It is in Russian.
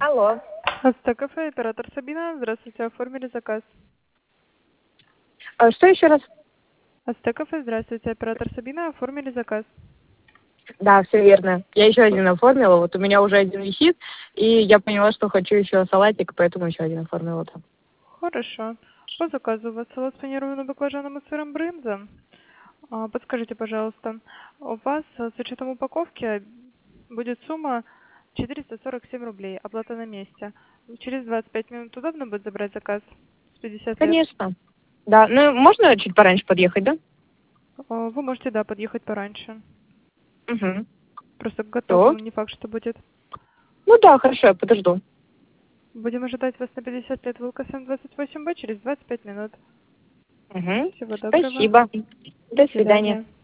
Алло. Астекафе, оператор Сабина. Здравствуйте, оформили заказ. Что еще раз? Астекафе, здравствуйте, оператор Сабина. Оформили заказ. Да, все верно. Я еще один оформила, вот у меня уже один висит, и я поняла, что хочу еще салатик, поэтому еще один оформила там. Хорошо. По заказу у вас салат с панированным баклажаном и сыром брынза. Подскажите, пожалуйста, у вас с учетом упаковки будет сумма 447 рублей, оплата на месте. Через 25 минут удобно будет забрать заказ с 50 лет? Конечно. Да, ну можно чуть пораньше подъехать, да? Вы можете, да, подъехать пораньше. Угу. Просто к готовому Все. не факт, что будет. Ну да, хорошо, я подожду. Будем ожидать вас на 50 лет Волкосен 28Б через 25 минут. Угу. Всего доброго. Спасибо. До До свидания. свидания.